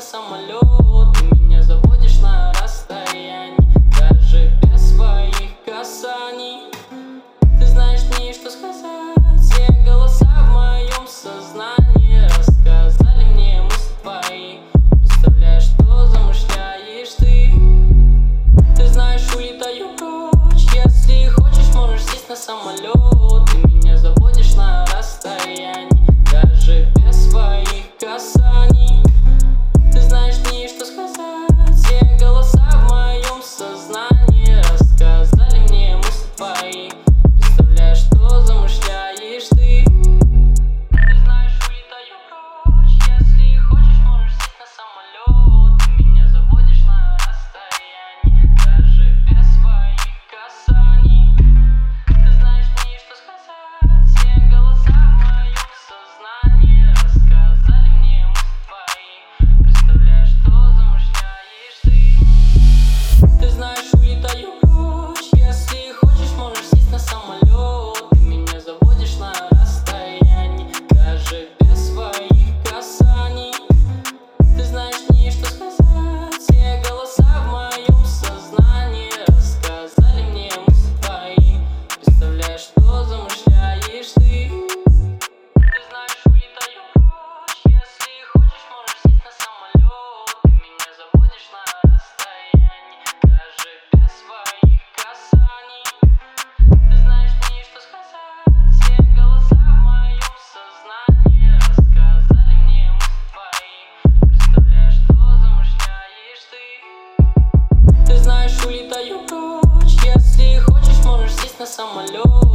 самолет. Ты меня заводишь на расстоянии, даже без своих касаний. Ты знаешь мне, что сказать. Все голоса в моем сознании рассказали мне мысли твои. Представляешь, что замышляешь ты. Ты знаешь, улетаю прочь. Если хочешь, можешь сесть на самолет. Ты меня заводишь на расстоянии, даже без своих касаний. Ты знаешь мне, что сказать. Все голоса в моем сознании рассказали мне мысли твои. Представляешь, что замышляешь ты. Ты знаешь, улетаю прочь. Если хочешь, можешь сесть на самолет. Ты меня заводишь на расстоянии, даже без своих касаний. Ты знаешь мне, что сказать. Все голоса в моем сознании рассказали мне мысли твои. Представляешь, что замышляешь ты. Ты знаешь, улетаю прочь. Если хочешь, можешь сесть на самолет. Ты меня заводишь на расстоянии, даже без своих касаний. Ты знаешь мне, что сказать. Все голоса в моем сознании рассказали мне мысли твои. Представляешь, что замышляешь ты. Ты знаешь, улетаю прочь. Если хочешь, можешь сесть на самолет. Ты меня заводишь на расстоянии, даже без своих касаний. Ты знаешь мне, что сказать. Все голоса в моем сознании рассказали мне мысли твои. Представляешь, что замышляешь ты. Ты знаешь, улетаю прочь. Если хочешь, можешь сесть на самолет.